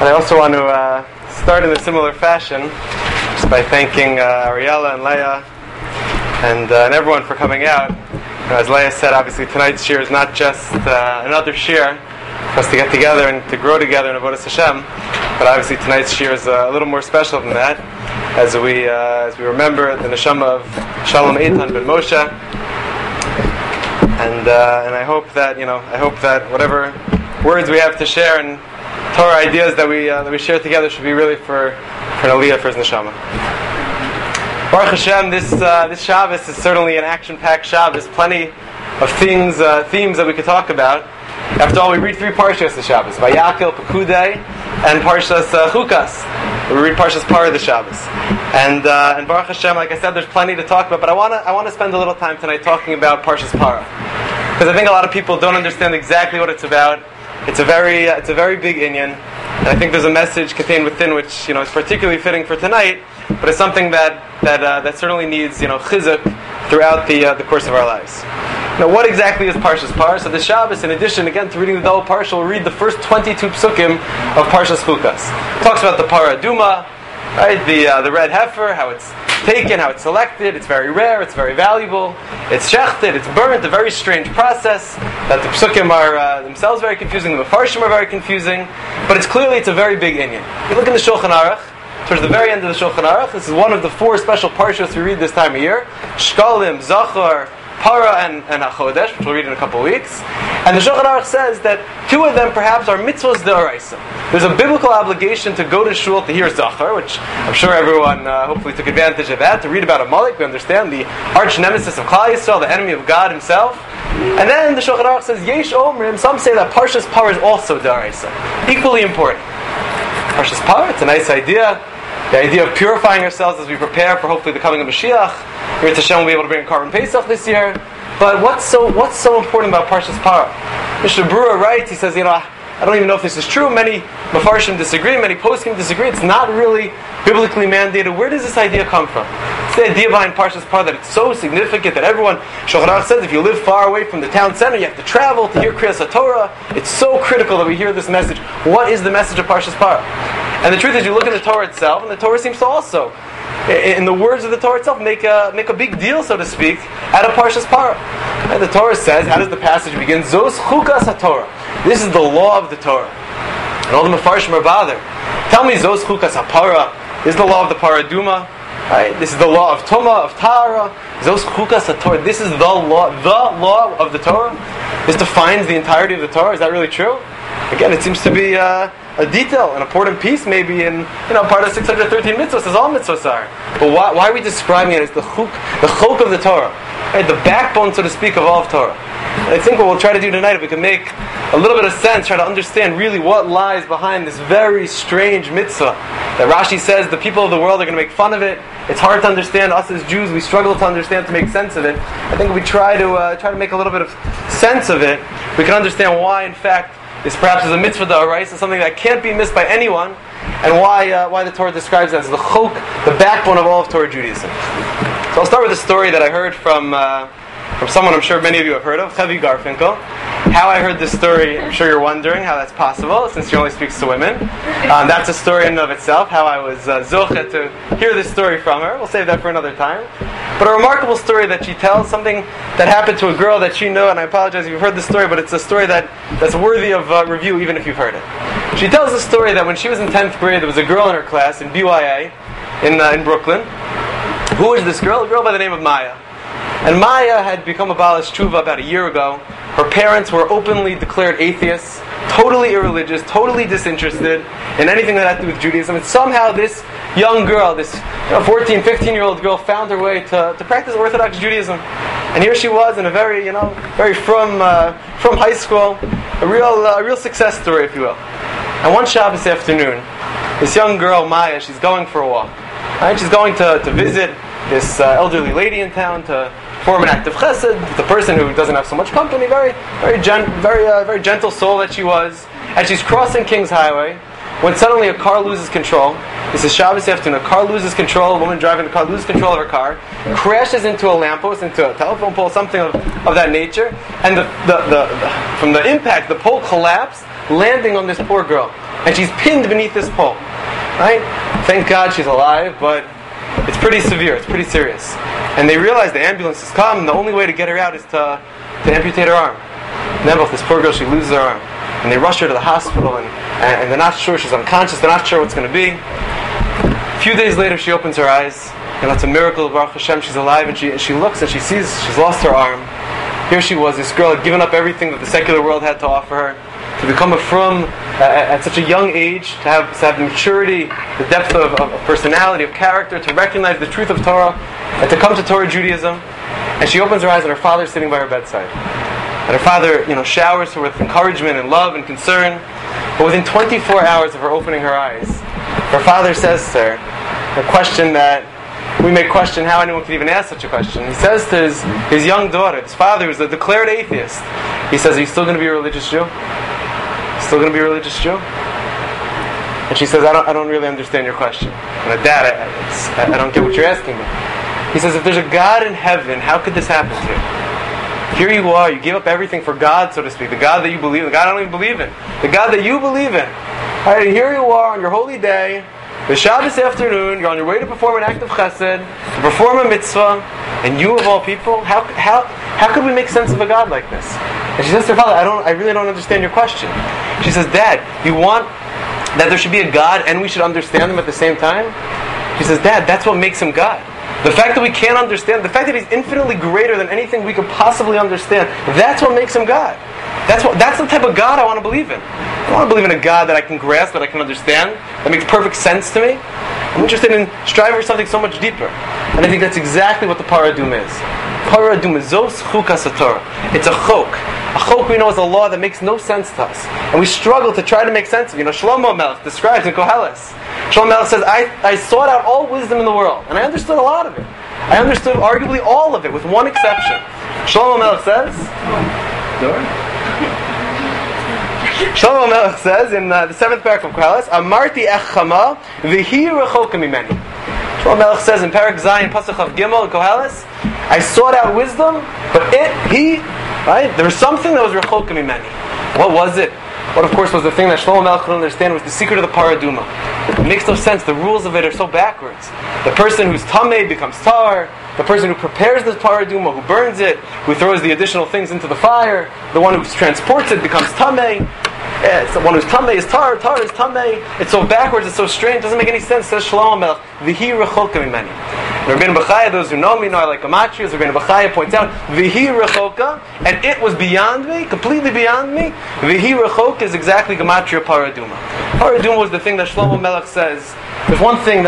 I also want to start in a similar fashion, just by thanking Ariella and Leah and everyone for coming out. As Leah said, obviously tonight's shir is not just another shir for us to get together and to grow together in Avodas Hashem, but obviously tonight's shir is a little more special than that, as we remember the neshama of Shalom Eitan ben Moshe, and I hope that whatever words we have to share and Torah ideas that we share together should be really for an aliyah for his neshama. Baruch Hashem, this Shabbos is certainly an action-packed Shabbos. Plenty of themes that we could talk about. After all, we read three parshas this Shabbos: Vayakel, Pekudei, and Parshas Chukas. We read Parshas Parah this Shabbos, and Baruch Hashem, like I said, there's plenty to talk about. But I want to spend a little time tonight talking about Parshas Parah, because I think a lot of people don't understand exactly what it's about. It's a very big inyan, and I think there's a message contained within which is particularly fitting for tonight. But it's something that certainly needs chizuk throughout the course of our lives. Now, what exactly is Parshas Parah? So the Shabbos, in addition again to reading the whole parsha, we'll read the first 22 psukim of Parshas Chukas. It talks about the Parah Aduma, right? The red heifer, how it's taken, how it's selected. It's very rare, it's very valuable. It's shechted, it's burnt, a very strange process that the psukim are themselves very confusing, the Mefarshim are very confusing, but it's a very big inyan. You look in the Shulchan Aruch, towards the very end of the Shulchan Aruch, this is one of the four special parshas we read this time of year: Shkalim, Zachar, Parah, and HaChodesh, which we'll read in a couple of weeks. And the Shulchan Aruch says that two of them perhaps are mitzvos de'oraisa. There's a biblical obligation to go to shul to hear Zachar, which I'm sure everyone hopefully took advantage of that, to read about Amalek. We understand the arch nemesis of Klal Yisrael, the enemy of God himself. And then the Shulchan Aruch says, Yesh Omrim, some say that Parshas Parah is also de'oraisa, equally important. Parshas Parah, it's a nice idea. The idea of purifying ourselves as we prepare for hopefully the coming of Mashiach. Yirtzeh Hashem will be able to bring a Korban Pesach this year. But what's so important about Parshas Parah? Mr. Brewer writes, he says, I don't even know if this is true. Many Mefarshim disagree, many poskim disagree. It's not really biblically mandated. Where does this idea come from? It's the idea behind Parshas Parah that it's so significant that everyone, Shulchan Aruch says, if you live far away from the town center, you have to travel to hear Kriyas HaTorah. It's so critical that we hear this message. What is the message of Parshas Parah? And the truth is, you look at the Torah itself, and the Torah seems to also, in the words of the Torah itself, make a big deal, so to speak, out of Parshas Parah. And the Torah says, how does the passage begin? Zos chukas haTorah. This is the law of the Torah. And all the Mefarshim are bothered. Tell me, Zos chukas haParah. This is the law of the Parah Aduma. Right? This is the law of Tumah, of Tahara. Zos chukas haTorah. This is the law of the Torah. This defines the entirety of the Torah. Is that really true? Again, it seems to be a detail, an important piece, maybe in part of 613 mitzvahs, as all mitzvahs are. But why are we describing it as the chok of the Torah, right? The backbone, so to speak, of all of Torah? And I think what we'll try to do tonight, if we can make a little bit of sense, try to understand really what lies behind this very strange mitzvah that Rashi says the people of the world are going to make fun of it. It's hard to understand. Us as Jews, we struggle to understand, to make sense of it. I think if we try to make a little bit of sense of it, we can understand why, in fact, this perhaps is a mitzvah d'oraisa, something that can't be missed by anyone, and why the Torah describes it as the chok, the backbone of all of Torah Judaism. So I'll start with a story that I heard from someone I'm sure many of you have heard of, Chavi Garfinkel. How I heard this story, I'm sure you're wondering how that's possible, since she only speaks to women. That's a story in and of itself, how I was zochet to hear this story from her. We'll save that for another time. But a remarkable story that she tells, something that happened to a girl that she knew, and I apologize if you've heard this story, but it's a story that's worthy of review even if you've heard it. She tells the story that when she was in 10th grade, there was a girl in her class in BYA in Brooklyn. Who was this girl? A girl by the name of Maya. And Maya had become a Baal Tshuva about a year ago. Her parents were openly declared atheists, totally irreligious, totally disinterested in anything that had to do with Judaism. And somehow this young girl, this 14, 15-year-old girl, found her way to practice Orthodox Judaism. And here she was in a very from high school, a real success story, if you will. And one Shabbos afternoon, this young girl, Maya, she's going for a walk. Right? She's going to visit this elderly lady in town, to form an act of chesed. The person who doesn't have so much company, very gentle soul that she was. And she's crossing King's Highway when suddenly a car loses control. This is Shabbos afternoon. A car loses control. A woman driving the car loses control of her car, crashes into a lamppost, into a telephone pole, something of that nature. And from the impact, the pole collapsed, landing on this poor girl. and she's pinned beneath this pole. Right? Thank God she's alive, but it's pretty severe, it's pretty serious. And they realize the ambulance has come, and the only way to get her out is to amputate her arm. Nebuch, this poor girl, she loses her arm. And they rush her to the hospital, and they're not sure, she's unconscious, they're not sure what's going to be. A few days later, she opens her eyes, and that's a miracle, Baruch Hashem, she's alive, and she looks and she sees she's lost her arm. Here she was, this girl had given up everything that the secular world had to offer her, to become a frum at such a young age, to have the maturity, the depth of personality, of character, to recognize the truth of Torah, and to come to Torah Judaism. And she opens her eyes, and her father is sitting by her bedside. And her father, showers her with encouragement and love and concern. But within 24 hours of her opening her eyes, her father says to her a question that we may question how anyone could even ask such a question. He says to his young daughter, his father who's a declared atheist, he says, "Are you still going to be a religious Jew? Still going to be a religious Jew?" And she says, I don't really understand your question. And Dad, I don't get what you're asking me. He says, if there's a God in heaven, how could this happen to you? Here you are, you gave up everything for God, so to speak, the God that you believe in, the God I don't even believe in, the God that you believe in. All right, here you are on your holy day, the Shabbos afternoon, you're on your way to perform an act of chesed, to perform a mitzvah, and you of all people, how could we make sense of a God like this? And she says to her father, I really don't understand your question. She says, Dad, you want that there should be a God and we should understand him at the same time? She says, Dad, that's what makes him God. The fact that we can't understand, the fact that he's infinitely greater than anything we could possibly understand, that's what makes him God. That's the type of God I want to believe in. I don't want to believe in a God that I can grasp, that I can understand, that makes perfect sense to me. I'm interested in striving for something so much deeper. And I think that's exactly what the Paradum is. Paradum is Zos Chukas HaTorah. It's a chok. A chok we know is a law that makes no sense to us. And we struggle to try to make sense of it. Shlomo Melech describes in Koheles. Shlomo Melech says, I sought out all wisdom in the world. And I understood a lot of it. I understood arguably all of it, with one exception. Shlomo Melech says... Shlomo Melech says in the 7th parak of Koheles, Amarti echama v'hi rechoka mimeni. Shlomo Melech says in Parak Zayin Pasuk of Gimel Koheles, I sought out wisdom, but there was something that was rechoka mimeni. What was it? What, of course, was the thing that Shlomo Melech couldn't understand, was the secret of the paraduma. It makes no sense. The rules of it are so backwards. The person who's tameh becomes tar. The person who prepares the paraduma, who burns it, who throws the additional things into the fire, the one who transports it becomes tameh. The one who's tameh is tar is tameh. It's so backwards, it's so strange, it doesn't make any sense. Says Shlomo Melech, V'hi rechoka mimeni. Rabbeinu Bechaya, those who know me know I like gematrias. Rabbeinu Bechaya points out, V'hi rechoka, and it was beyond me, completely beyond me. V'hi rechoka is exactly gematria paraduma. Paraduma was the thing that Shlomo Melech says, there's one thing that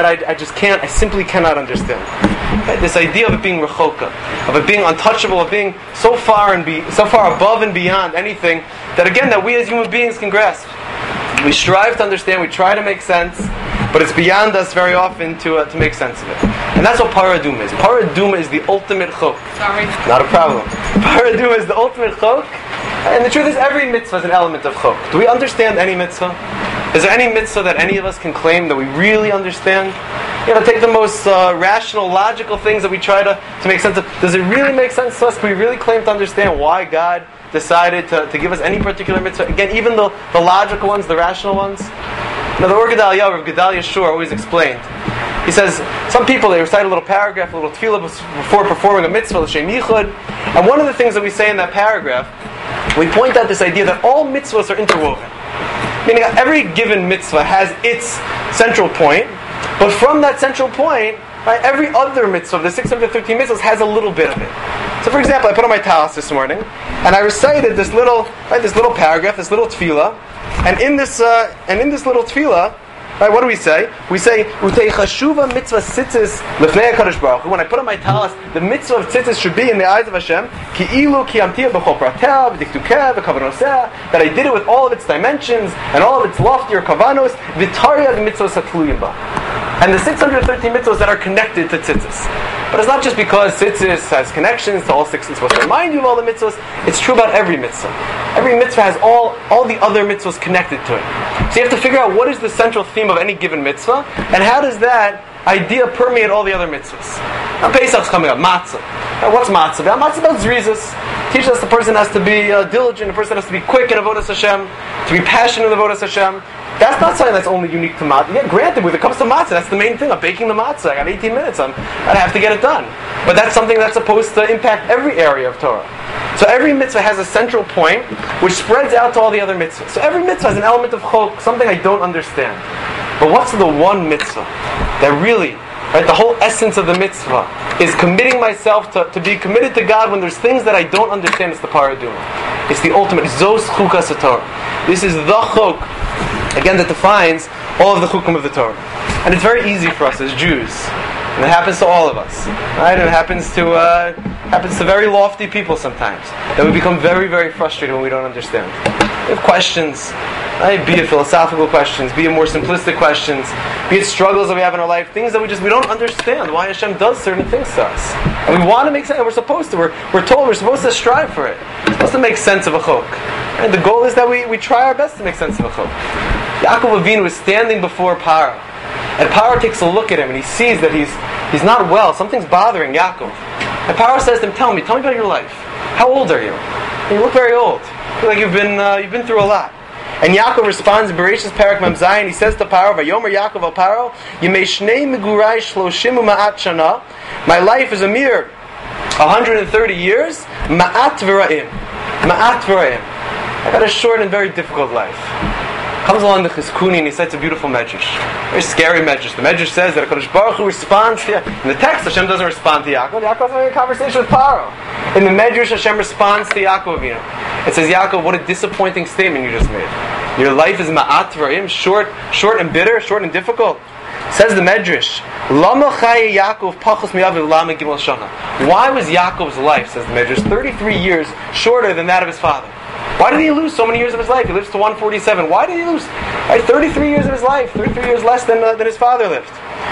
I simply cannot understand. Right? This idea of it being rechoka, of it being untouchable, of being so far above and beyond anything that we as human beings can grasp. We strive to understand, we try to make sense, but it's beyond us very often to make sense of it. And that's what paraduma is. Paraduma is the ultimate chok. Sorry. Not a problem. Paraduma is the ultimate chok. And the truth is, every mitzvah is an element of chok. Do we understand any mitzvah? Is there any mitzvah that any of us can claim that we really understand? Take the most rational, logical things that we try to make sense of. Does it really make sense to us? Can we really claim to understand why God decided to give us any particular mitzvah? Again, even the logical ones, the rational ones. Now, the Or Gedalia, Rav Gedalia Shur, always explained. He says, some people, they recite a little paragraph, a little tefillah before performing a mitzvah, l'shem yichud. And one of the things that we say in that paragraph, we point out this idea that all mitzvahs are interwoven. Meaning every given mitzvah has its central point, but from that central point, right, every other mitzvah, the 613 mitzvahs, has a little bit of it. So, for example, I put on my talis this morning, and I recited this little paragraph, this little tefillah, and in this little tefillah, right, what do we say? We say, Utei chashuva mitzvah tzitzis lefnei HaKadosh Baruch Hu. When I put on my talis, the mitzvah of tzitzis should be in the eyes of Hashem, ki ilu ki amtia b'chol pratea, v'diktukeh, v'kavanoseh, that I did it with all of its dimensions, and all of its loftier kavanos, v'tarya the mitzvah satluyim ba. And the 613 mitzvahs that are connected to tzitzis. But it's not just because tzitzis has connections to all 6 mitzvahs to remind you of all the mitzvahs. It's true about every mitzvah. Every mitzvah has all the other mitzvahs connected to it. So you have to figure out what is the central theme of any given mitzvah, and how does that idea permeate all the other mitzvahs. Now Pesach's coming up, matzah. Now what's matzah about? Matzah about zrizas. Teaches us the person has to be diligent, the person has to be quick in avodas Hashem, to be passionate in avodas Hashem. That's not something that's only unique to matzah. Yeah, granted, when it comes to matzah, that's the main thing. I'm baking the matzah. I got 18 minutes. I have to get it done. But that's something that's supposed to impact every area of Torah. So every mitzvah has a central point which spreads out to all the other mitzvahs. So every mitzvah has an element of chok, something I don't understand. But what's the one mitzvah that really, right, the whole essence of the mitzvah is committing myself to be committed to God when there's things that I don't understand? It's the paraduma. It's the ultimate. Zos chukas haTorah. This is the chok, again, that defines all of the chukim of the Torah. And it's very easy for us as Jews. And it happens to all of us. Right? And it happens to very lofty people sometimes. That we become very, very frustrated when we don't understand. We have questions. Right? Be it philosophical questions, be it more simplistic questions, be it struggles that we have in our life, things that we don't understand why Hashem does certain things to us. And we want to make sense, and we're supposed to. We're told we're supposed to strive for it. We're supposed to make sense of a chok. And the goal is that we try our best to make sense of a chok. Yaakov Avinu is standing before Paro. And Paro takes a look at him and he sees that he's not well. Something's bothering Yaakov. And Paro says to him, Tell me about your life. How old are you? And you look very old. You feel like you've been through a lot. And Yaakov responds in Bereshis Parak Mem Zayin. He says to Paro, Vayomer Yaakov al Paro, Yemei shnei migurai shloshim u'ma'at shana. My life is a mere 130 years. Ma'at v'ra'im. Ma'at v'ra'im. I got a short and very difficult life. Comes along the Chizkuni and he cites a beautiful medrash. Very scary medrash. The medrash says that HaKadosh Baruch Hu responds to Yaakov. In the text, Hashem doesn't respond to Yaakov. Yaakov's having a conversation with Paro. In the medrash, Hashem responds to Yaakov. It says, Yaakov, what a disappointing statement you just made. Your life is ma'at v'ra'im, short and bitter, short and difficult. Says the medrash, Lama Chaya Yaakov Pachos Mi'aviv Lama Gimel Shana. Why was Yaakov's life, says the medrash, 33 years shorter than that of his father? Why did he lose so many years of his life? He lives to 147. Why did he lose 33 years of his life? 33 years less than his father lived.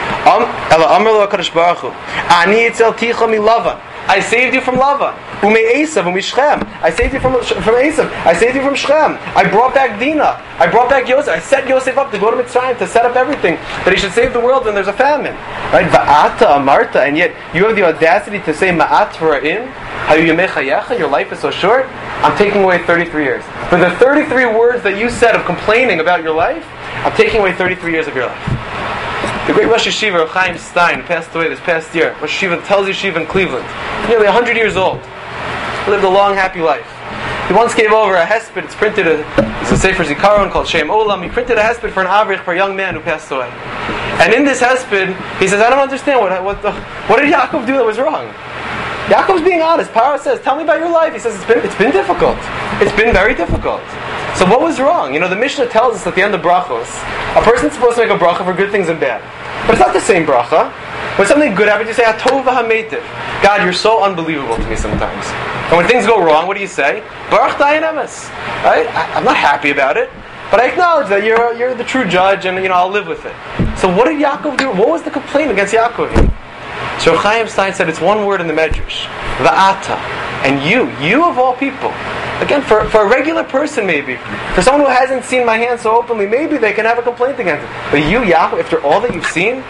I saved you from Lavan. Esav and Shechem. I saved you from Esav. I saved you from Shechem. I brought back Dinah. I brought back Yosef. I set Yosef up to go to Mitzrayim to set up everything that he should save the world when there's a famine. Right? Va'ata amarta, and yet you have the audacity to say Ma'at v'ra'im. Your life is so short. I'm taking away 33 years. For the 33 words that you said of complaining about your life, I'm taking away 33 years of your life. The great Rosh Yeshiva, Rav Chaim Stein, passed away this past year. Rosh Yeshiva, Telz Yeshiva in Cleveland. Nearly 100 years old. He lived a long, happy life. He once gave over a hesped. It's printed, it's a Sefer Zikaron called Shem Olam. He printed a hesped for an avrich, for a young man who passed away. And in this hesped, he says, I don't understand, what did Yaakov do that was wrong? Yaakov's being honest. Paro says, tell me about your life. He says, it's been difficult. It's been very difficult. So what was wrong? The Mishnah tells us at the end of brachos, a person's supposed to make a bracha for good things and bad. But it's not the same bracha. When something good happens, you say, Hatov v'hameitiv. God, you're so unbelievable to me sometimes. And when things go wrong, what do you say? Baruch dayan emes. Right? I'm not happy about it, but I acknowledge that you're the true judge, and I'll live with it. So what did Yaakov do? What was the complaint against Yaakov? So Chaim Stein said it's one word in the Medrash, Va'ata. And you of all people. Again, for a regular person maybe, for someone who hasn't seen my hand so openly, maybe they can have a complaint against it. But you, Yaakov, after all that you've seen,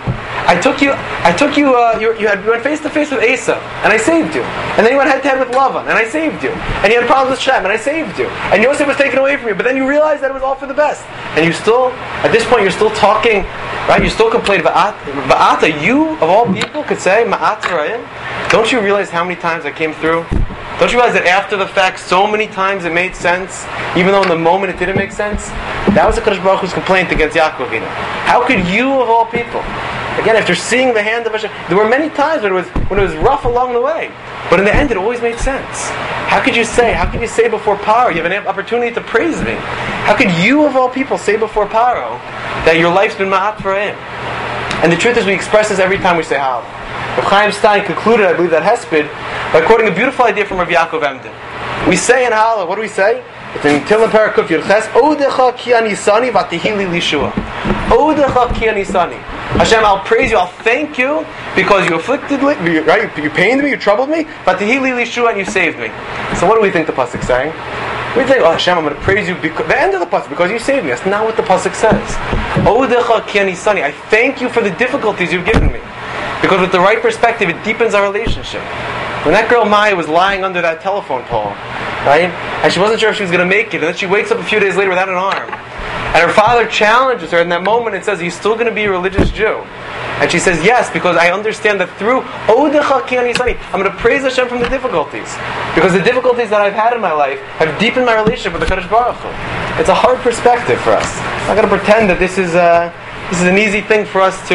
you went face to face with Esav, and I saved you. And then you went head to head with Lavan, and I saved you. And you had problems with Shem, and I saved you. And Yosef was taken away from you, but then you realized that it was all for the best. And you still, at this point, you're still talking, right? You still complain about Va'ata. You, of all people, could say, Ma'at v'ra'im. Don't you realize how many times I came through? Don't you realize that after the fact, so many times it made sense, even though in the moment it didn't make sense? That was the Kadosh Baruch Hu's complaint against Yaakov. How could you, of all people, again, after seeing the hand of Hashem, there were many times when it was rough along the way, but in the end it always made sense. How could you say before Paro, you have an opportunity to praise me? How could you, of all people, say before Paro that your life's been ma'at for him? And the truth is, we express this every time we say Hal. Rav Chaim Stein concluded, I believe, that hesped by quoting a beautiful idea from Rav Yaakov Emden. We say in Hal, what do we say? It's in Tilim Parakuf Yirches, Odecha ki anisani vatihili lishua. Odecha ki anisani. Hashem, I'll praise you, I'll thank you, because you afflicted me, right? You pained me, you troubled me, vatihili lishua, and you saved me. So what do we think the pasuk's saying? We think, Hashem, I'm going to praise you, the end of the pasuk, because you saved me. That's not what the pasuk says. Odecha ki anisani. I thank you for the difficulties you've given me. Because with the right perspective, it deepens our relationship. When that girl Maya was lying under that telephone pole, right? And she wasn't sure if she was going to make it. And then she wakes up a few days later without an arm. And her father challenges her in that moment and says, "Are you still going to be a religious Jew?" And she says, "Yes, because I understand that through Odecha Kiani Sani, I'm going to praise Hashem from the difficulties. Because the difficulties that I've had in my life have deepened my relationship with the Kadosh Baruch Hu." It's a hard perspective for us. I'm not going to pretend that this is an easy thing for us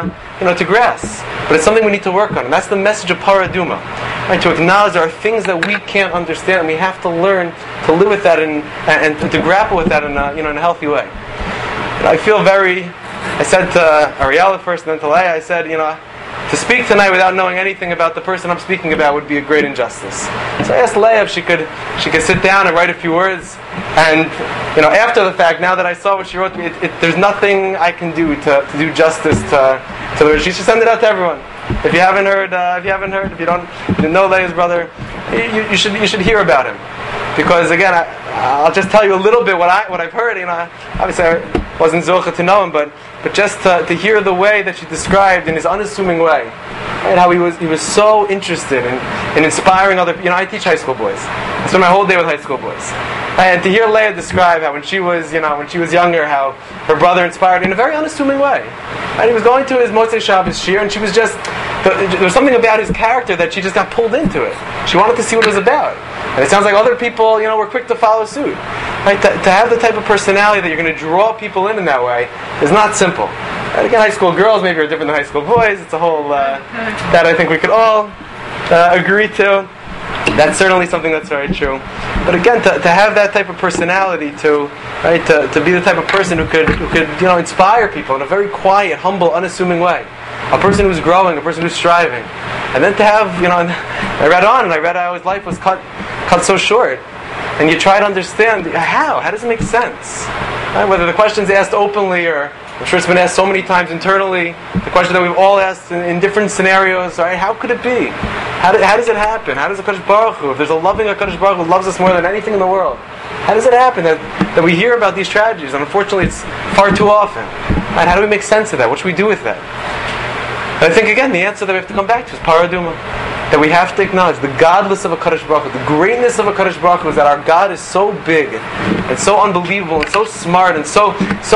to grasp. But it's something we need to work on. And that's the message of Paraduma. Right? To acknowledge there are things that we can't understand, and we have to learn to live with that and to grapple with that in a healthy way. And I feel I said to Ariella first and then to Leah, I said, to speak tonight without knowing anything about the person I'm speaking about would be a great injustice. So I asked Leah if she could sit down and write a few words. And after the fact, now that I saw what she wrote, there's nothing I can do to do justice to the words. She should send it out to everyone. If you haven't heard, if you didn't know Leah's brother, you should hear about him. Because again, I'll just tell you a little bit what I've heard. Obviously I wasn't zocha to know him, but just to hear the way that she described in his unassuming way, right? How he was so interested in inspiring other. I teach high school boys. I spend my whole day with high school boys, and to hear Leah describe how when she was younger, how her brother inspired in a very unassuming way. And he was going to his Motzei Shabbos shir, and she was just there was something about his character that she just got pulled into it. She wanted to see what it was about. And it sounds like other people, were quick to follow suit. Right? To have the type of personality that you're going to draw people in that way is not simple. And again, high school girls maybe are different than high school boys. It's a whole that I think we could all agree to. That's certainly something that's very true. But again, to have that type of personality, to be the type of person who could inspire people in a very quiet, humble, unassuming way. A person who's growing, a person who's striving. And then to have, and I read how his life was cut so short. And you try to understand how does it make sense? Right? Whether the question's asked openly or I'm sure it's been asked so many times internally, the question that we've all asked in different scenarios, right? How could it be? How does it happen? How does the Kadosh Baruch Hu, if there's a loving Kadosh Baruch Hu who loves us more than anything in the world, how does it happen that we hear about these tragedies? And unfortunately, it's far too often. Right? How do we make sense of that? What should we do with that? And I think, again, the answer that we have to come back to is Paraduma. That we have to acknowledge the godless of a Kadosh Baruch Hu, the greatness of a Kadosh Baruch Hu is that our God is so big and so unbelievable and so smart and so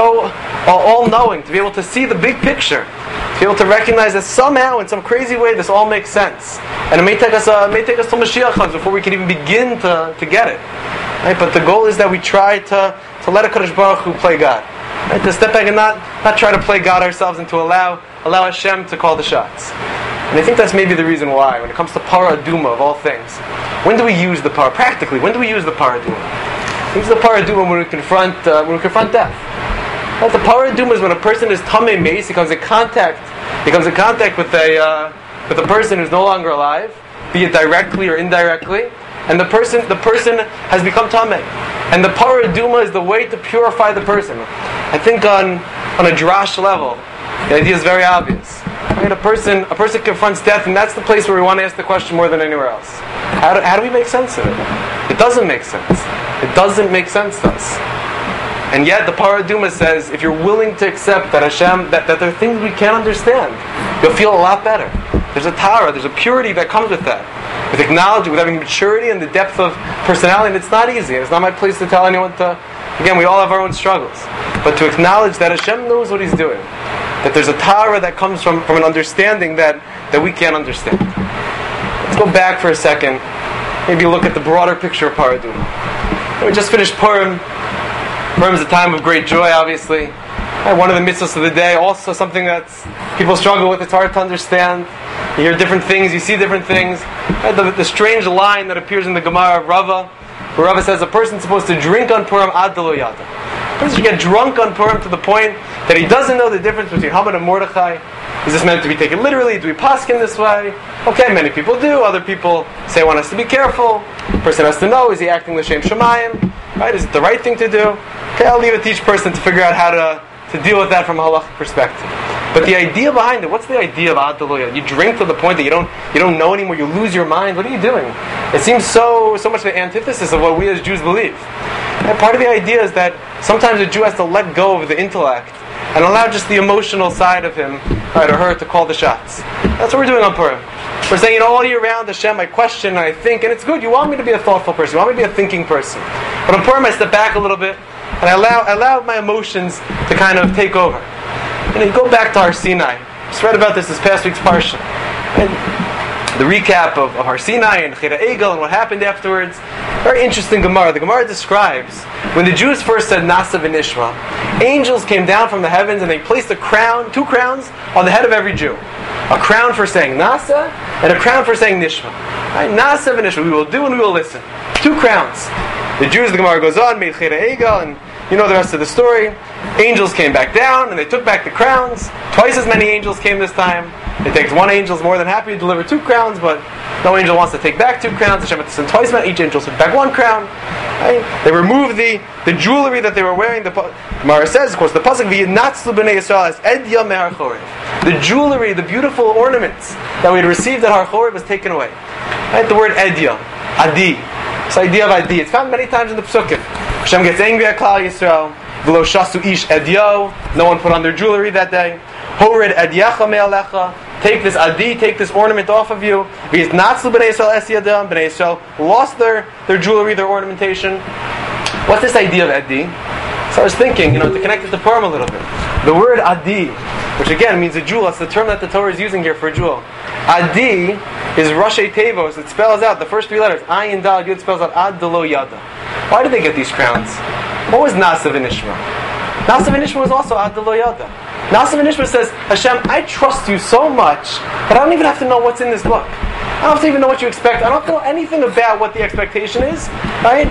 all-knowing, to be able to see the big picture, to be able to recognize that somehow, in some crazy way, this all makes sense. And it may take us till Mashiach before we can even begin to get it. Right? But the goal is that we try to let a Kadosh Baruch Hu play God. Right? To step back and not try to play God ourselves and to allow Hashem to call the shots. And I think that's maybe the reason why, when it comes to Paraduma of all things, when do we use the Parah? Practically, when do we use the Paraduma? We use the Paraduma when we confront death. Right? The Paraduma is when a person is Tamei Meis, he comes in contact with a person who's no longer alive, be it directly or indirectly, and the person has become Tamei. And the Paraduma is the way to purify the person. I think on a drash level, the idea is very obvious. Right? A person confronts death, and that's the place where we want to ask the question more than anywhere else. How do we make sense of it? It doesn't make sense. It doesn't make sense to us. And yet the Paraduma says, if you're willing to accept that Hashem, that there are things we can't understand, you'll feel a lot better. There's a Tara, there's a purity that comes with that. With acknowledging, with having maturity and the depth of personality, and it's not easy. It's not my place to tell anyone to. Again, we all have our own struggles. But to acknowledge that Hashem knows what He's doing. That there's a Tara that comes from an understanding that we can't understand. Let's go back for a second. Maybe look at the broader picture of Paraduma. We just finished Purim. Purim is a time of great joy, obviously. One of the mitzvahs of the day, also something that people struggle with. It's hard to understand. You hear different things, you see different things. The strange line that appears in the Gemara of Rava, where Rava says a person's supposed to drink on Purim ad lo yada. A person should get drunk on Purim to the point that he doesn't know the difference between Haman and Mordechai. Is this meant to be taken literally? Do we paskin this way? Okay, many people do. Other people say one has to be careful. The person has to know, is he acting l'shem shamayim? Right? Is it the right thing to do? Okay, I'll leave it to each person to figure out how to deal with that from a halachic perspective. But the idea behind it, what's the idea of ad lo yada? You drink to the point that you don't know anymore, you lose your mind. What are you doing? It seems so much the antithesis of what we as Jews believe. And part of the idea is that sometimes a Jew has to let go of the intellect and allow just the emotional side of him, right, or her, to call the shots. That's what we're doing on Purim. We're saying, all year round, Hashem, I question and I think, and it's good. You want me to be a thoughtful person. You want me to be a thinking person. But on Purim, I step back a little bit, and I allow my emotions to kind of take over. And you go back to Har Sinai. I just read about this past week's Parsha. And the recap of Har Sinai and Chera Egel and what happened afterwards. Very interesting Gemara. The Gemara describes when the Jews first said Nasa v'Nishma, angels came down from the heavens and they placed a crown, 2 crowns, on the head of every Jew. A crown for saying Nasa and a crown for saying Nishma. Right? Nasa v'Nishma, we will do and we will listen. 2 crowns. The Jews, the Gemara goes on, made Chera Egel, and you know the rest of the story. Angels came back down and they took back the crowns. Twice as many angels came this time. It takes 1 angel is more than happy to deliver 2 crowns, but no angel wants to take back 2 crowns. Hashem had to send twice as each angel took back 1 crown. Right? They removed the jewelry that they were wearing. The Gemara says, of course, the pasuk v'yinatzlu b'nei Yisrael as edya me'Har Chorev. The jewelry, the beautiful ornaments that we had received at Har Chorev was taken away. Right? The word edya, adi. This idea of adi. It's found many times in the psukim. Hashem gets angry at Klal Yisrael. V'lo shasu ish edyo. No one put on their jewelry that day. Hored edyacha me'alecha. Take this adi, take this ornament off of you. Because Natslu b'nei Yisrael es yadam. B'nei Yisrael lost their jewelry, their ornamentation. What's this idea of adi? So I was thinking, to connect it to Purim a little bit. The word adi, which again means a jewel, that's the term that the Torah is using here for a jewel. Adi is Rashi Tevos. It spells out the first 3 letters. Ayin Dal Yud spells out Ad Delo Yada. Why did they get these crowns? What was Nasa v'Nishma? Nasa v'Nishma was also Ad Delo Yada. Nasa v'Nishma says, Hashem, I trust you so much that I don't even have to know what's in this book. I don't have to even know what you expect. I don't have to know anything about what the expectation is. Right?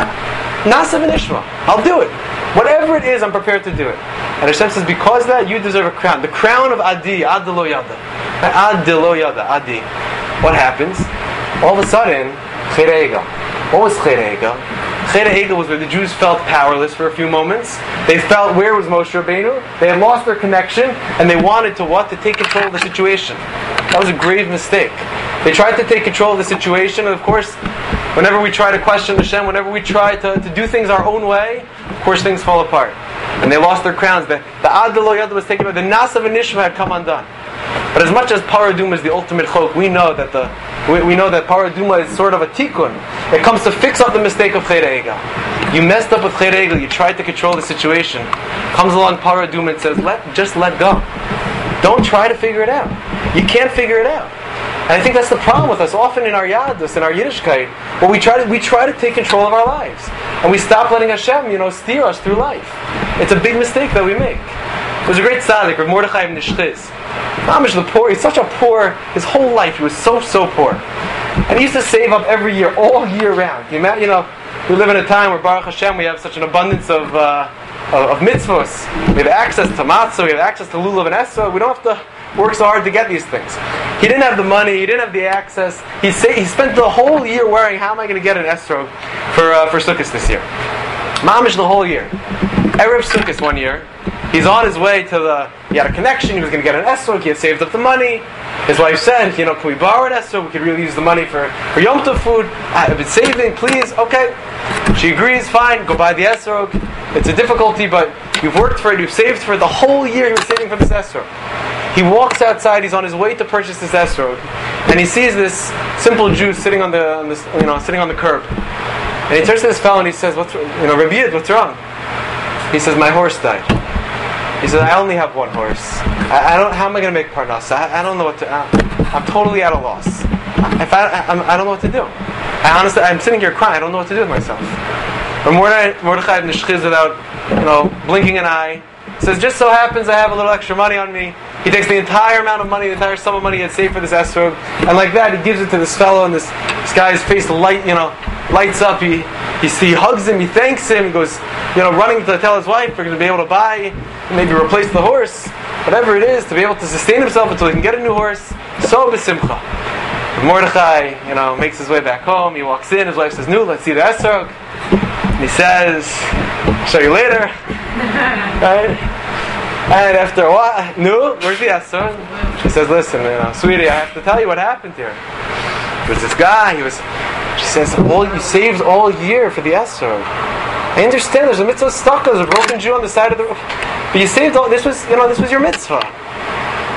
Nasa v'Nishma. I'll do it. Whatever it is, I'm prepared to do it. And Hashem says, because of that, you deserve a crown. The crown of Adi, Ad Delo Yada. Ad Delo Yada, Adi. What happens? All of a sudden, Chera Egel. What was Chera Egel? Chera Egel was where the Jews felt powerless for a few moments. They felt, where was Moshe Rabbeinu? They had lost their connection, and they wanted to what? To take control of the situation. That was a grave mistake. They tried to take control of the situation, and of course, whenever we try to question Hashem, whenever we try to do things our own way, of course things fall apart. And they lost their crowns. The Ad Delo Yada was taken away. The Nasa v'Nishma had come undone. But as much as Paraduma is the ultimate chok, we know that Paraduma is sort of a tikkun. It comes to fix up the mistake of Chera Egel. You messed up with Chera Egel, you tried to control the situation. Comes along Paraduma and says, just let go. Don't try to figure it out. You can't figure it out. And I think that's the problem with us. Often in our Yadus, in our Yiddishkeit, well, we try to take control of our lives. And we stop letting Hashem, steer us through life. It's a big mistake that we make. There was a great tzaddik, Rav Mordechai ibn Ishchiz. Mamish the poor, he's such a poor, his whole life he was so poor. And he used to save up every year, all year round. We live in a time where Baruch Hashem, we have such an abundance of mitzvos. We have access to matzah, we have access to lulav and esrog. We don't have to work so hard to get these things. He didn't have the money, he didn't have the access. He spent the whole year worrying, how am I going to get an esrog for Sukkot this year? Mamish the whole year. Erev Sukkot one year, he's on his way he had a connection, he was going to get an esrog, he had saved up the money. His wife said, can we borrow an esrog? We could really use the money for Yom Tov food. I've been saving, please. Okay. She agrees, fine, go buy the esrog. It's a difficulty, but you've worked for it, you've saved for it. The whole year he was saving for this esrog. He walks outside, he's on his way to purchase this esrog, and he sees this simple Jew sitting on the curb. And he turns to this fellow and he says, Rabbi Yid, what's wrong? He says, my horse died. He says, I only have 1 horse. How am I going to make parnasa? I don't know what to. I'm totally at a loss. I don't know what to do. Honestly, I'm sitting here crying. I don't know what to do with myself. But Mordechai ibn Ishchiz, without blinking an eye, says, just so happens I have a little extra money on me. He takes the entire amount of money, the entire sum of money he had saved for this esrog, and like that, he gives it to this fellow, and this guy's face lights up. He hugs him, he thanks him, he goes, running to tell his wife we're going to be able to buy, maybe replace the horse, whatever it is, to be able to sustain himself until he can get a new horse. So b'simcha. Mordechai, makes his way back home. He walks in. His wife says, "No, let's see the esrog." And he says, "I'll show you later." Right? And after a while, "No, where's the esrog?" She says, "Listen, sweetie, I have to tell you what happened here. There was this guy. She says, you saved all year for the esrog. I understand. There's a mitzvah stuck. There's a broken Jew on the side of the road, but you saved all. This was your mitzvah."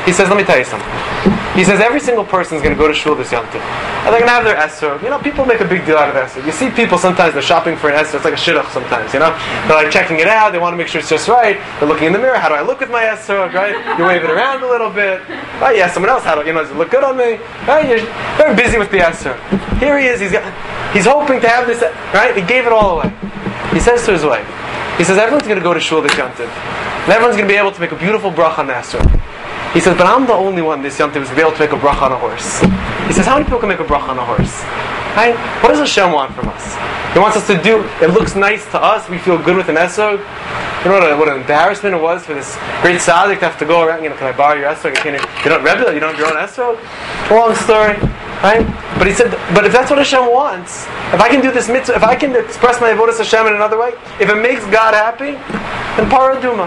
He says, let me tell you something. He says every single person is going to go to shul this Yom Tov, and they're going to have their esrog. People make a big deal out of esrog. You see people sometimes, they're shopping for an esrog. It's like a shidduch sometimes, They're like checking it out. They want to make sure it's just right. They're looking in the mirror. How do I look with my esrog, right? You wave it around a little bit. Oh, yeah, someone else. How do does it look good on me? Right? You're very busy with the esrog. Here he is. He's hoping to have this, right? He gave it all away. He says to his wife, he says, everyone's going to go to shul this Yom Tov, and everyone's going to be able to make a beautiful bracha on the esrog. He says, but I'm the only one this Yom Tov who's going to be able to make a bracha on a horse. He says, how many people can make a bracha on a horse? Right? What does Hashem want from us? He wants us to do, it looks nice to us, we feel good with an esrog. What an embarrassment it was for this great tzaddik to have to go around, can I borrow your esrog? You don't have your own esrog? Long story. Right? But he said, but if that's what Hashem wants, if I can do this mitzvah, if I can express my avodas Hashem in another way, if it makes God happy, then paraduma.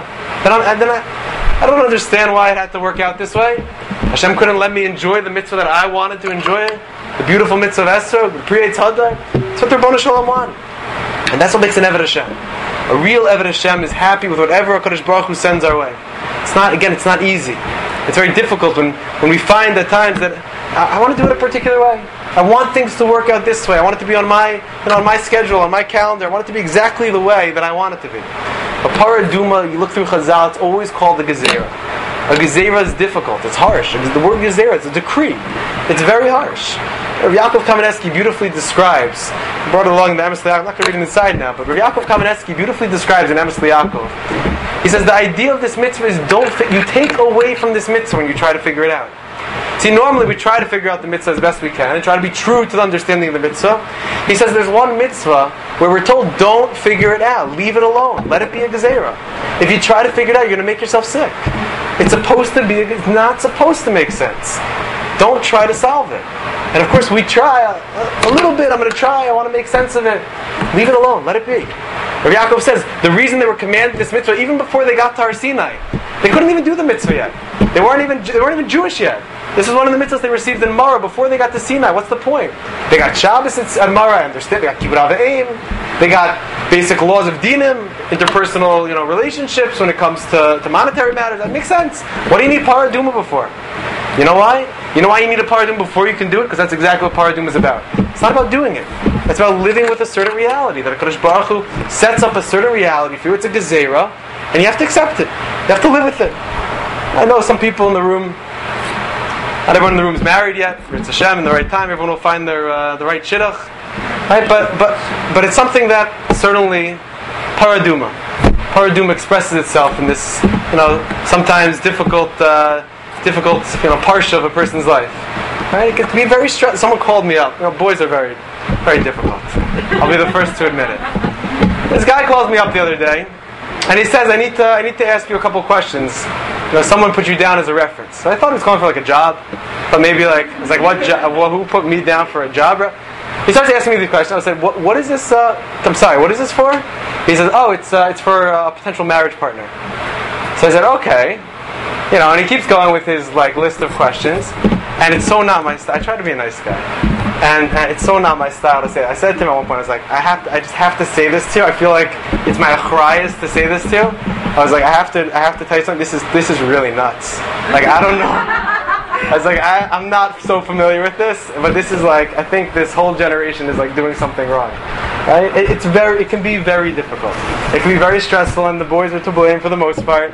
I don't understand why it had to work out this way. Hashem couldn't let me enjoy the mitzvah that I wanted to enjoy, the beautiful mitzvah of Esrog, the Priyei Tzadai. That's what the Rebbeinu Shalom want. And that's what makes an Eved Hashem. A real Eved Hashem is happy with whatever HaKadosh Baruch Hu sends our way. It's not easy. It's very difficult when we find at times that I want to do it a particular way. I want things to work out this way. I want it to be on my schedule, on my calendar. I want it to be exactly the way that I want it to be. A paraduma, you look through Chazal, it's always called the gezerah. A gezerah is difficult. It's harsh. The word gezerah, it's a decree. It's very harsh. Rav Yaakov Kamenetsky beautifully describes, he brought it along in the Emes L'Yaakov, I'm not going to read it inside now, but Rav Yaakov Kamenetsky beautifully describes in Emes L'Yaakov. He says the idea of this mitzvah is you take away from this mitzvah when you try to figure it out. See, normally we try to figure out the mitzvah as best we can and try to be true to the understanding of the mitzvah. He says there's one mitzvah where we're told don't figure it out. Leave it alone. Let it be a gezerah. If you try to figure it out, you're going to make yourself sick. It's not supposed to make sense. Don't try to solve it. And of course we try a little bit. I'm going to try. I want to make sense of it. Leave it alone. Let it be. Rav Yaakov says the reason they were commanded this mitzvah even before they got to Har Sinai, they couldn't even do the mitzvah yet. They weren't even Jewish yet. This is one of the mitzvahs they received in Mara before they got to Sinai. What's the point? They got Shabbos at Mara, I understand. They got Kibbut Avim. They got basic laws of dinim, interpersonal, relationships when it comes to monetary matters. That makes sense. What do you need paraduma before? You know why? You know why you need a paraduma before you can do it? Because that's exactly what paraduma is about. It's not about doing it. It's about living with a certain reality. That HaKadosh Baruch Hu sets up a certain reality for you. It's a gezerah, and you have to accept it. You have to live with it. I know some people in the room, not everyone in the room is married yet. It's Hashem in the right time. Everyone will find the right shidduch. Right? But it's something that certainly paraduma expresses itself in this, sometimes difficult parsha of a person's life. Right? It can be very stressful. Someone called me up. Boys are very, very difficult. I'll be the first to admit it. This guy calls me up the other day, and he says, "I need to ask you a couple questions. Someone put you down as a reference." So I thought he was calling for a job, but maybe what job? Well, who put me down for a job? He starts asking me these questions. I said, "What is this? I'm sorry. What is this for?" He says, "Oh, it's for a potential marriage partner." So I said, "Okay." And he keeps going with his list of questions, and it's so not my style. I try to be a nice guy, and it's so not my style to say it. I said to him at one point, I was like, I just have to say this to you. I feel like it's my achrayas to say this to you. I was like, I have to tell you something. This is really nuts. I don't know. I was like, I'm not so familiar with this, but this is I think this whole generation is doing something wrong. Right? It can be very difficult. It can be very stressful, and the boys are to blame for the most part.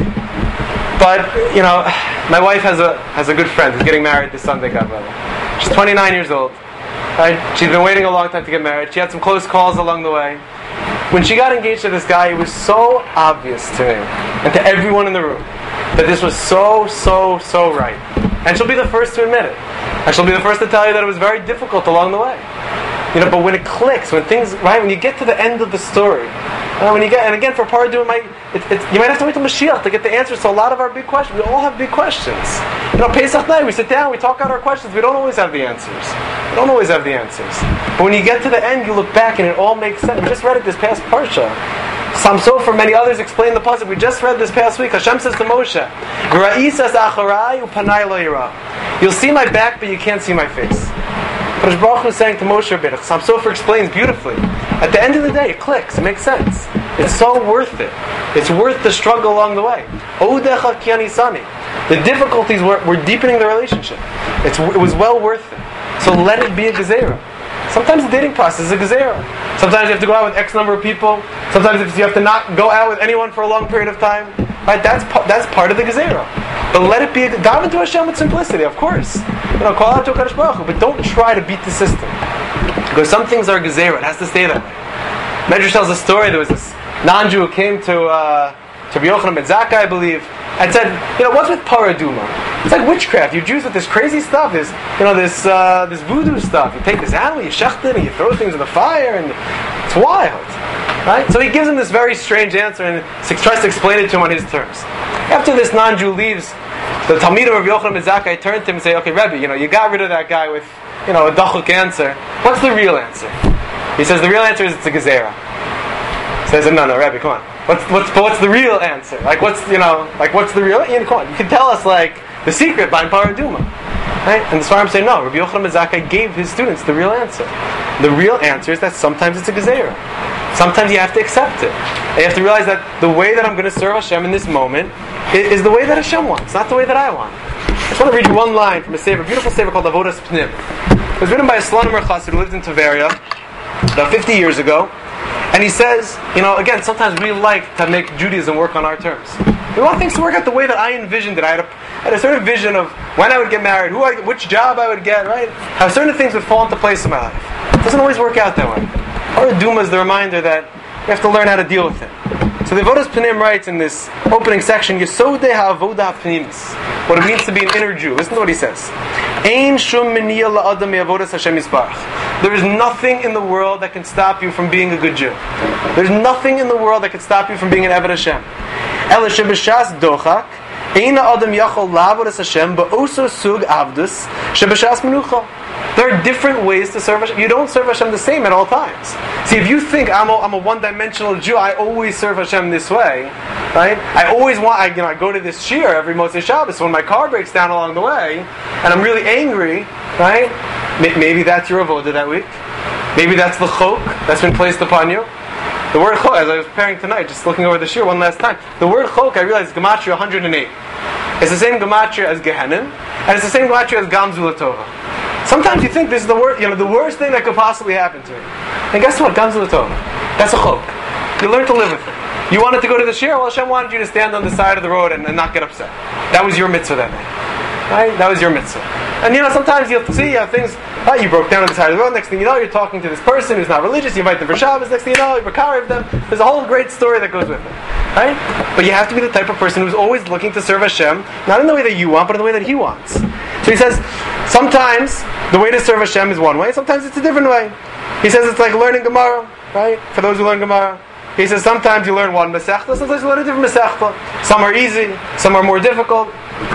But my wife has a good friend who's getting married this Sunday, God willing. She's 29 years old. Right? She's been waiting a long time to get married. She had some close calls along the way. When she got engaged to this guy, it was so obvious to me and to everyone in the room that this was so right. And she'll be the first to admit it. And she'll be the first to tell you that it was very difficult along the way. But when it clicks, when you get to the end of the story, and again for Paraduma, you might have to wait till Mashiach to get the answers to a lot of our big questions. We all have big questions. Pesach night, we sit down, we talk out our questions. We don't always have the answers. But when you get to the end, you look back and it all makes sense. We just read it this past Parsha. Sam Sofer, many others explain the pasuk. We just read this past week. Hashem says to Moshe, "You'll see my back, but you can't see my face." But Baruch Hu is saying to Moshe Rabbeinu, Sam Sofer explains beautifully. At the end of the day, it clicks. It makes sense. It's so worth it. It's worth the struggle along the way. Odecha ki ani sani. The difficulties were deepening the relationship. It was well worth it. So let it be a gezerah. Sometimes the dating process is a gezerah. Sometimes you have to go out with X number of people. Sometimes you have to not go out with anyone for a long period of time. Right? That's part of the gezerah. But let it be daven to Hashem with simplicity, of course. Call out to HaKadosh Baruch Hu, but don't try to beat the system. Because some things are gezerah. It has to stay that way. Medrash tells a story. There was this non-Jew who came to Rabbi Yochanan ben Zakkai, I believe, and said, what's with paraduma? It's like witchcraft. You Jews with this crazy stuff, this voodoo stuff. You take this animal, you shecht it, and you throw things in the fire, and it's wild. Right? So he gives him this very strange answer and tries to explain it to him on his terms. After this non-Jew leaves, the Talmid of Rabbi Yochanan ben Zakkai turned to him and said, okay, Rebbe, you got rid of that guy with, a dachuk answer. What's the real answer? He says, the real answer is it's a gezerah. He says, no, Rebbe, come on. What's the real answer? What's the real? Come on, you can tell us the secret behind paraduma, right? And the Svarim say no. Rabbi Yochanan ben Zakkai gave his students the real answer. The real answer is that sometimes it's a gezerah. Sometimes you have to accept it. And you have to realize that the way that I'm going to serve Hashem in this moment is the way that Hashem wants, not the way that I want. I just want to read you one line from a beautiful sefer called Avodas Pnim. It was written by a Slonim Chassid who lived in Tveria about 50 years ago. And he says, again, sometimes we like to make Judaism work on our terms. We want things to work out the way that I envisioned it. I had a certain vision of when I would get married, which job I would get, right? How certain things would fall into place in my life. It doesn't always work out that way. Paraduma is the reminder that you have to learn how to deal with it. So the Avodas Pnim writes in this opening section, Yesodei ha'avoda ha'pnimis, what it means to be an inner Jew. Listen to what he says. Ein shum miniya la'adam me'avodas Hashem yisbarach. There is nothing in the world that can stop you from being a good Jew. There's nothing in the world that can stop you from being an Eved Hashem. Ela sheb'shas dochak, ein ha'adam yachol la'avodas Hashem ba'oso sug avdus sheb'shas menucha. There are different ways to serve Hashem. You don't serve Hashem the same at all times. See, if you think I'm a one-dimensional Jew, I always serve Hashem this way, right? I always I go to this shir every Motzei Shabbos. So when my car breaks down along the way, and I'm really angry, right? Maybe that's your avodah that week. Maybe that's the chok that's been placed upon you. The word chok, as I was preparing tonight, just looking over the shir one last time, the word chok, I realized, is gematria 108. It's the same gematria as Gehenim, and it's the same gematria as Gam Zulatova. Sometimes you think this is the worst thing that could possibly happen to me. And guess what? Gam Zulatova. That's a chok. You learn to live with it. You wanted to go to the shir, well, Hashem wanted you to stand on the side of the road and not get upset. That was your mitzvah that night. Right? That was your mitzvah. And sometimes you'll see things, you broke down on the side of the road, next thing you know, you're talking to this person who's not religious, you invite them for Shabbos, next thing you know, you recarive them. There's a whole great story that goes with it. Right? But you have to be the type of person who's always looking to serve Hashem, not in the way that you want, but in the way that He wants. So he says, sometimes the way to serve Hashem is one way, sometimes it's a different way. He says it's like learning Gemara, right? For those who learn Gemara. He says sometimes you learn one Masechta, sometimes you learn a different Masechta. Some are easy, some are more difficult.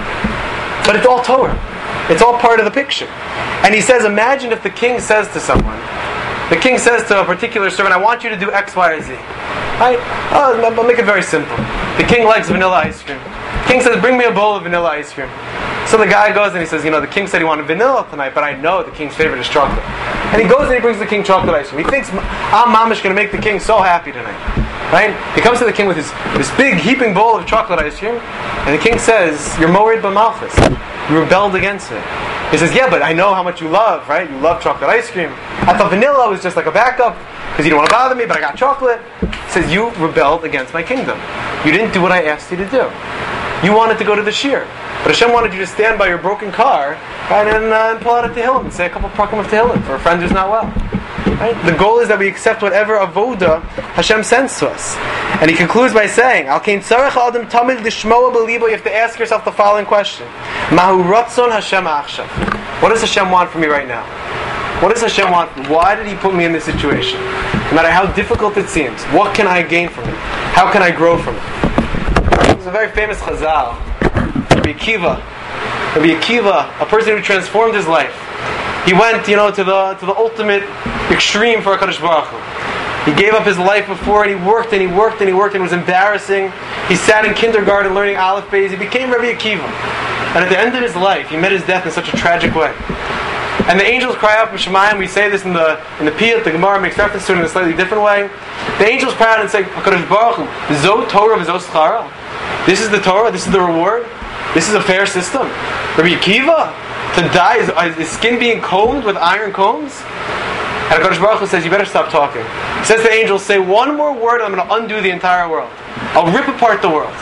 But it's all Torah. It's all part of the picture. And he says, imagine if the king says to someone, the king says to a particular servant, I want you to do X, Y, or Z. Right? I'll make it very simple. The king likes vanilla ice cream. The king says, bring me a bowl of vanilla ice cream. So the guy goes and he says, the king said he wanted vanilla tonight, but I know the king's favorite is chocolate. And he goes and he brings the king chocolate ice cream. He thinks, Mamish going to make the king so happy tonight. Right? He comes to the king with this big heaping bowl of chocolate ice cream, and the king says, you're morid b'malchus. You rebelled against it. He says, yeah, but I know how much you love, right? You love chocolate ice cream. I thought vanilla was just like a backup, because you don't want to bother me, but I got chocolate. He says, you rebelled against my kingdom. You didn't do what I asked you to do. You wanted to go to the shir. But Hashem wanted you to stand by your broken car, right, and pull out a tehillim and say a couple prakim of tehillim for a friend who's not well. Right? The goal is that we accept whatever avoda Hashem sends to us. And he concludes by saying, you have to ask yourself the following question. Mahu ratzon Hashem achshav. What does Hashem want from me right now? What does Hashem want? Why did He put me in this situation? No matter how difficult it seems, what can I gain from it? How can I grow from it? There's a very famous chazal, Rabbi Akiva, a person who transformed his life. He went, to the ultimate extreme for HaKadosh Baruch Hu. He gave up his life before, and he worked, and he worked, and he worked, and it was embarrassing. He sat in kindergarten learning Aleph Beis. He became Rabbi Akiva. And at the end of his life, he met his death in such a tragic way. And the angels cry out from Shemayim. We say this in the Piyut. The Gemara makes reference to it in a slightly different way. The angels cry out and say, HaKadosh Baruch Hu, Zo Torah v'Zo Schara. This is the Torah, this is the reward. This is a fair system. Rabbi Akiva, to die, is his skin being combed with iron combs? And HaKadosh Baruch Hu says, you better stop talking. He says to the angels, say one more word and I'm going to undo the entire world. I'll rip apart the world.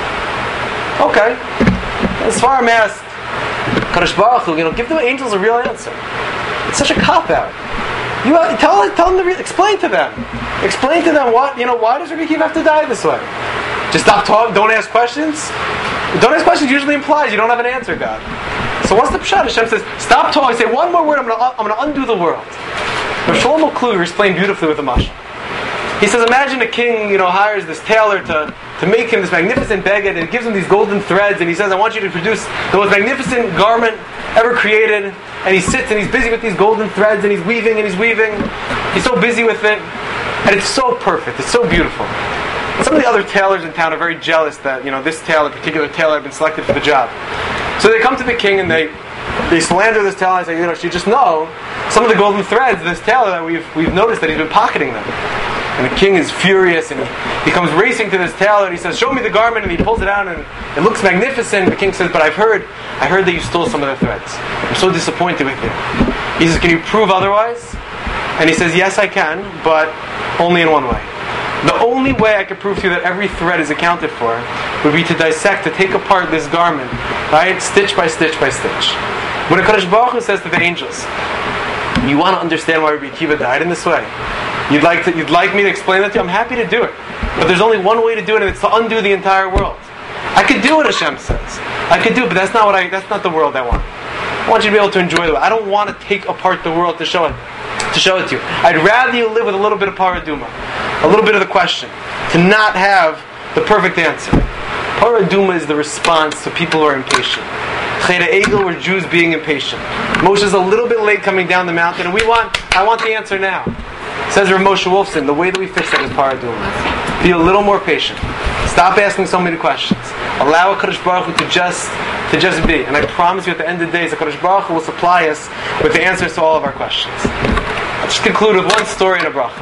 Okay. As far as I'm asked, HaKadosh Baruch Hu, give the angels a real answer. It's such a cop-out. You tell them to explain to them. Explain to them why does Rabbi Akiva have to die this way? Just stop talking, don't ask questions? Don't ask questions usually implies you don't have an answer, God. So what's the pshat? Hashem says, stop talking, say one more word, I'm going to undo the world. But Shlomo Kluger explained beautifully with the mashal. He says, imagine a king, hires this tailor to make him this magnificent beged, and gives him these golden threads, and he says, I want you to produce the most magnificent garment ever created. And he sits and he's busy with these golden threads, and he's weaving and he's weaving. He's so busy with it, and it's so perfect, it's so beautiful. And some of the other tailors in town are very jealous that this particular tailor, had been selected for the job. So they come to the king and they slander this tailor and say, you just know some of the golden threads of this tailor that we've noticed that he's been pocketing them. And the king is furious and he comes racing to this tailor and he says, show me the garment, and he pulls it out and it looks magnificent. The king says, but I heard that you stole some of the threads. I'm so disappointed with you. He says, can you prove otherwise? And he says, yes I can, but only in one way. The only way I could prove to you that every thread is accounted for would be to dissect, to take apart this garment, right? Stitch by stitch by stitch. When HaKadosh Baruch Hu says to the angels, you want to understand why Rabbi Akiva died in this way? You'd like me to explain that to you? I'm happy to do it. But there's only one way to do it, and it's to undo the entire world. I could do what Hashem says. I could do it, but that's not the world I want. I want you to be able to enjoy the world. I don't want to take apart the world to show it to you. I'd rather you live with a little bit of paraduma, a little bit of the question, to not have the perfect answer. Paraduma is the response to people who are impatient. Cheda Egel were Jews being impatient. Moshe's a little bit late coming down the mountain, and I want the answer now. Says Rav Moshe Wolfson, the way that we fix that is paraduma. Be a little more patient. Stop asking so many questions. Allow HaKadosh Baruch Hu to just be. And I promise you at the end of the day, HaKadosh Baruch Hu will supply us with the answers to all of our questions. I'll just conclude with one story in a bracha.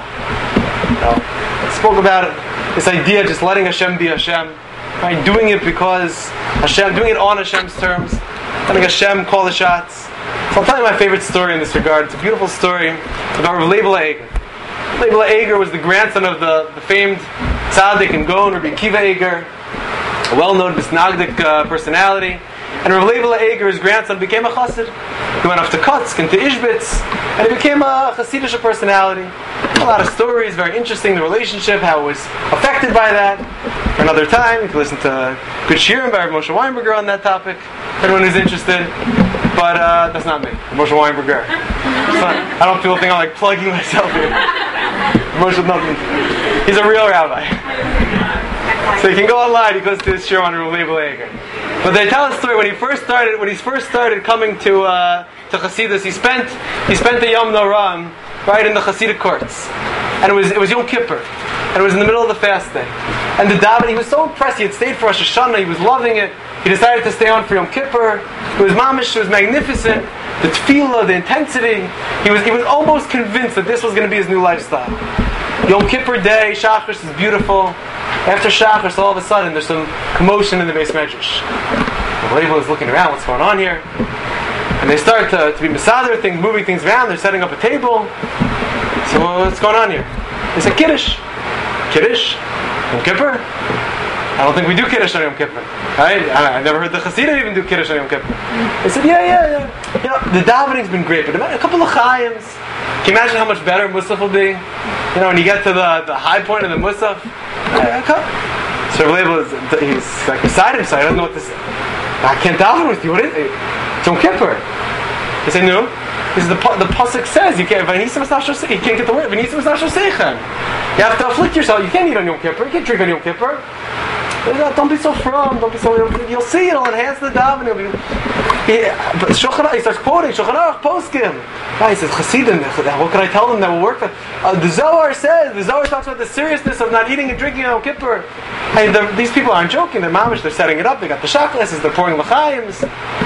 I spoke about this idea, just letting Hashem be Hashem. Right? Doing it because Hashem, doing it on Hashem's terms. Letting Hashem call the shots. So I'll tell you my favorite story in this regard. It's a beautiful story about Rav Leibel Eger. Leibel Eger was the grandson of the famed tzaddik and Gaon, Rabbi Akiva Eger, a well-known Misnagdic personality. And Rav Leibel Eger, his grandson, became a chassid. He went off to Kotsk and to Ishbitz, and he became a chassidish personality. A lot of stories, very interesting, the relationship, how it was affected by that. For another time, you can listen to good shiurim by Rav Moshe Weinberger on that topic, for anyone who's interested. But that's not me, Moshe Weinberger. I don't feel I'm like plugging myself here. Moshe, nothing. He's a real rabbi. So you can go online. He goes to his shiur on Rav Leibel Eger. But they tell a story when he first started coming to Chassidus. He spent the Yom Noram right in the Chassidic courts, and it was Yom Kippur, and it was in the middle of the fast day. And the daven, he was so impressed. He had stayed for Rosh Hashanah. He was loving it. He decided to stay on for Yom Kippur. It was mamish. It was magnificent. The tefillah, the intensity. He was almost convinced that this was going to be his new lifestyle. Yom Kippur day, Shachris is beautiful. After Shachris, all of a sudden, there's some commotion in the Beis Medrash. The Leibel is looking around. What's going on here? And they start to be mesader things, moving things around. They're setting up a table. So what's going on here? They say Kiddush. Kiddush? Yom Kippur? I don't think we do Kiddush on Yom Kippur. Right? I've never heard the Chassidim even do Kiddush on Yom Kippur. They said, yeah. The davening's been great, but a couple of chayams. Can you imagine how much better Musaf will be? When you get to the high point of the Musaf. So Rav Leibel, he's like beside himself. I don't know what this is. I can't daven with you. What is it? It's Yom Kippur. He said, no. He said, the pasuk says you can't. You can't get the word. You have to afflict yourself. You can't eat on Yom Kippur. You can't drink on Yom Kippur. Don't be so from. Don't be so. You'll see. It'll enhance the davening. But he starts quoting Shulchan Aruch Poskim. He says Chassidim. What can I tell them that will work? The Zohar talks about the seriousness of not eating and drinking on Yom Kippur. And these people aren't joking. They're mamish. They're setting it up. They got the shot glasses. They're pouring l'chaims.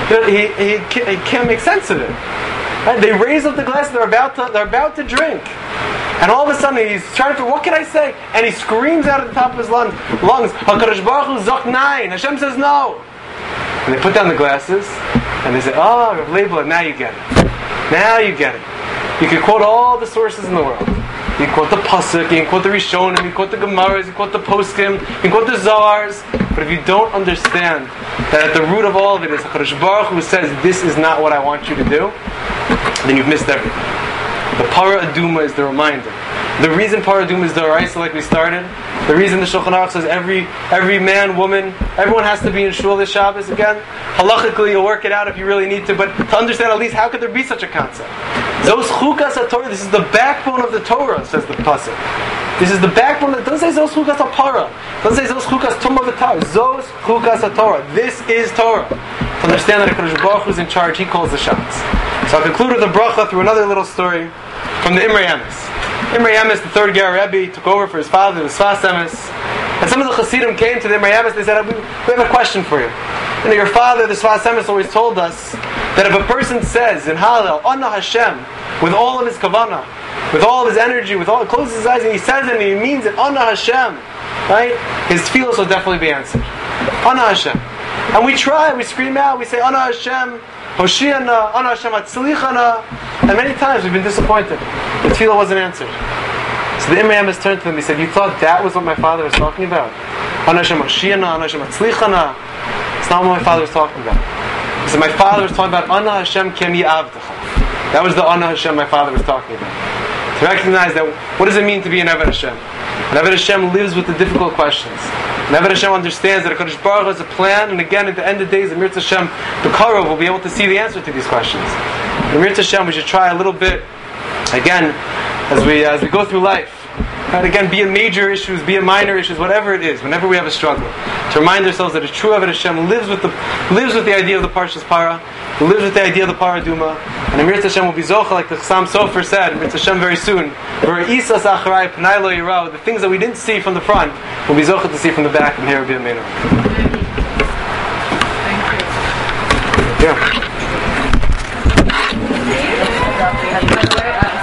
He can't make sense of it. Right? They raise up the glass. They're about to drink. And all of a sudden he's trying to, what can I say? And he screams out at the top of his lungs, HaKadosh Baruch Hu Zok Nein. Hashem says no. And they put down the glasses, and they say, "Oh, Rav Leibler, now you get it. Now you get it. You can quote all the sources in the world. You can quote the Pasuk, you can quote the Rishonim, you can quote the Gemaras, you can quote the Poskim, you can quote the Zohars. But if you don't understand that at the root of all of it is HaKadosh Baruch Hu says, this is not what I want you to do, then you've missed everything. The Para Aduma is the reminder. The reason Para Aduma is the Oraisa, like we started, the reason the Shulchan Aruch says every man, woman, everyone has to be in Shul this Shabbos again. Halachically, you'll work it out if you really need to, but to understand at least how could there be such a concept? Zos Chukas HaTorah, this is the backbone of the Torah, says the Pasuk. This is the backbone. It doesn't say Zos Chukas HaPara. It doesn't say Zos Chukas Tumah V'Tar. Zos Chukas HaTorah. This is Torah. To understand that HaKadosh Baruch Hu is in charge, He calls the shots. So I'll conclude with a bracha through another little story from the Imrei Emes. Imrei Emes, the third Ger Rebbe, took over for his father, the Sfas Emes. And some of the Hasidim came to the Imrei Emes, they said, we have a question for you. You know, your father, the Sfas Emes, always told us that if a person says in Hallel, Anna Hashem, with all of his kavanah, with all of his energy, with all, closes his eyes and he says it and he means it, Anna Hashem, right? His tefillos will definitely be answered. Anna Hashem. And we try, we scream out, we say, Anna Hashem, Hoshiana, Anna Hashem Atzlichana, and many times we've been disappointed. The tefillah wasn't answered. So the Imrei Emes turned to them, he said, you thought that was what my father was talking about? Anna Hashem Hoshiana, Anna Hashem Atzlichana. It's not what my father was talking about. He said, my father was talking about Anna Hashem Kem Ya'avdecha. That was the Anna Hashem my father was talking about. To recognize that, what does it mean to be an Eved Hashem? An Eved Hashem lives with the difficult questions. An Eved Hashem understands that HaKadosh Baruch Hu has a plan, and again, at the end of days, the Mirz Hashem, the Karov, will be able to see the answer to these questions. The Mirz Hashem, we should try a little bit, again, as we go through life. And again, be it major issues, be it minor issues, whatever it is, whenever we have a struggle, to remind ourselves that a true Eved Hashem lives with the idea of the Parshas Para, lives with the idea of the Para Duma, and the Mirz Hashem will be Zocha, like the Chassam Sofer said, Mirz Hashem very soon, the things that we didn't see from the front, will be Zocha to see from the back, and here will be a Meinu. Thank you. Yeah.